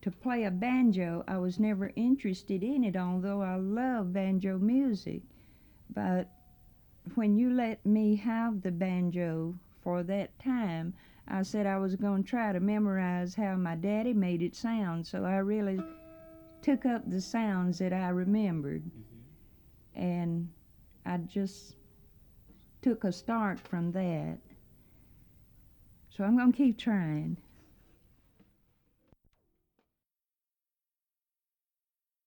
to play a banjo. I was never interested in it, although I love banjo music. But when you let me have the banjo for that time, I said I was going to try to memorize how my daddy made it sound. So I really took up the sounds that I remembered. And I just took a start from that. So I'm going to keep trying.